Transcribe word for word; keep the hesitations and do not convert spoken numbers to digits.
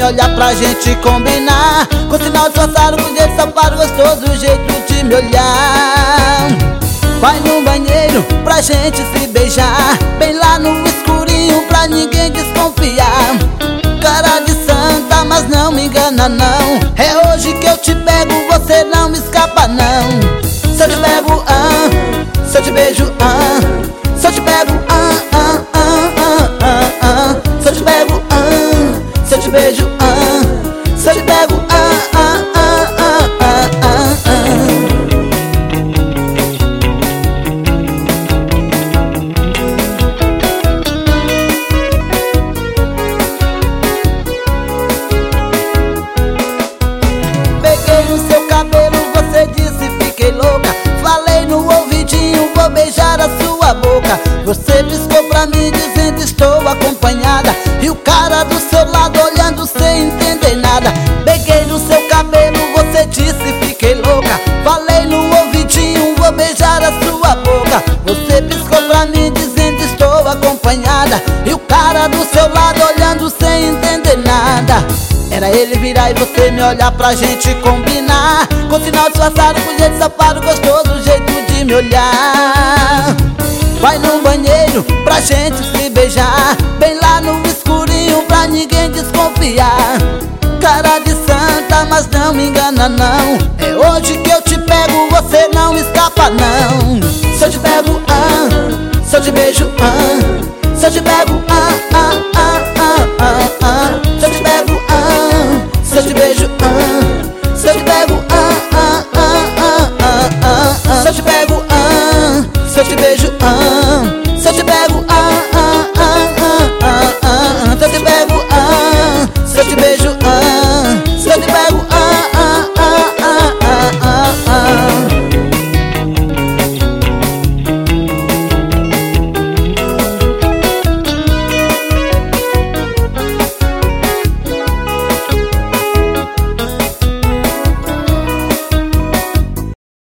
olhar pra gente combinar, com sinal disfarçado, com jeito safado, gostoso, o jeito de me olhar. Vai no banheiro pra gente se beijar, bem lá no escurinho pra ninguém desconfiar. Cara de santa, mas não me engana não, é hoje que eu te pego, você não me escapa não. Se eu te pego, ah, se eu te beijo, ah, se eu te pego, ah, ah, ah, ah, ah, ah. Se eu te pego, ah, se eu te beijo, ah, se eu te pego, ah, ah, ah, ah, ah, ah, ah. Peguei no seu cabelo, você disse fiquei louca. Falei no ouvidinho, vou beijar a sua boca. Você piscou pra mim dizendo estou acompanhada, e o cara do seu lado olhando sem entender nada. Peguei no seu cabelo, você disse fiquei louca. Falei no ouvidinho, vou beijar a sua boca. Você piscou pra mim dizendo estou acompanhada, e o cara do seu lado olhando sem entender nada. Era ele virar e você me olhar pra gente combinar, com sinal disfarçado, com jeito safado, gostoso, o jeito de me olhar. Vai no banheiro pra gente se beijar, bem lá no escurinho pra ninguém desconfiar. Cara de santa, mas não me engana não, é hoje que eu te pego, você não me escapa não. Se eu te pego, ah, se eu te beijo, ah, se eu te pego,